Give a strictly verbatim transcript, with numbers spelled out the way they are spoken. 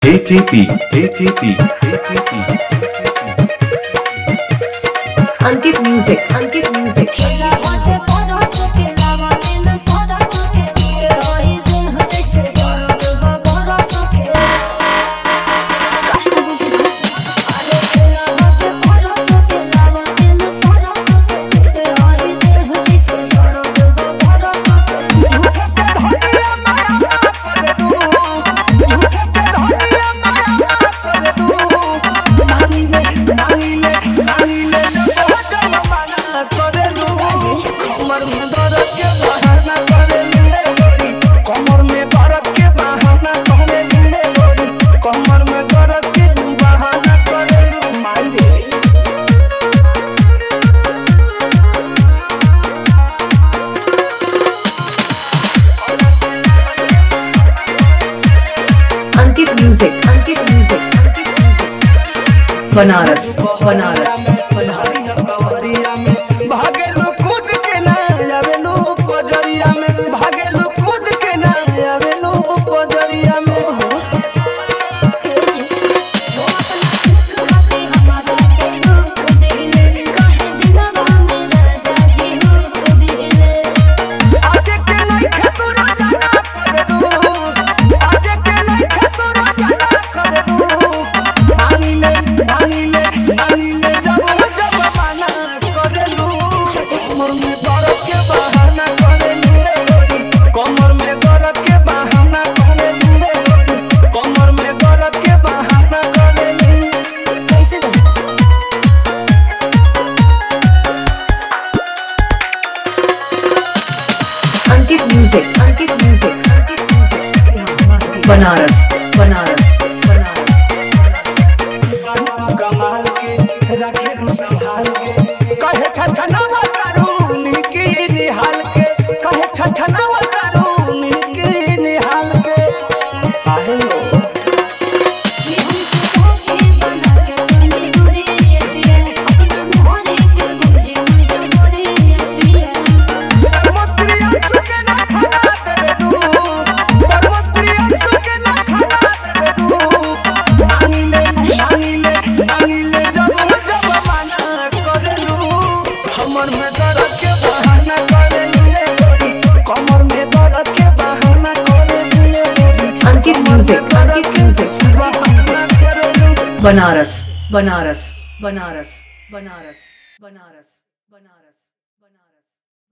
A K P, A K P, A K P. Ankit Music, Ankit Music. Ankit Music, Ankit Music, Ankit Music. Banaras, Banaras, Banaras. भागेलू कूद के ना आवेलू पजरिया में भागेलू कूद के ना आवेलू पजरिया में आजे के नहीं खेतुरा जाना करेलू आजे के नहीं खेतुरा जाना करेलू आनी ले आनी ले आनी ले जब जब माना करेलू कमर में दर्द के बहाना करेलू रे गोरी कमर में दर्द के बहाना करेलू रे गोरी कमर में दर्द के बहाना करेलू कैसे Ankit Music, Ankit Music, Ankit Music. Banaras, Banaras, Banaras. कमाल के रखेलू संभाल के कहे छछनावा करू निकी निहाल के कहे छछनावा करू निकी निहाल के आहे हो परमप्रिय सुके ना खाना देबू परमप्रिय सुके ना खाना देबू आनी ले आनी ले आनी ले जब जब माना करेलू हमर में दर्द के बहाना करेलू रे गोरी कमर में दर्द के बहाना करेलू रे गोरी Ankit Music, Ankit Music. बहाना करेलू Banaras, Banaras, Banaras, Banaras, Banaras.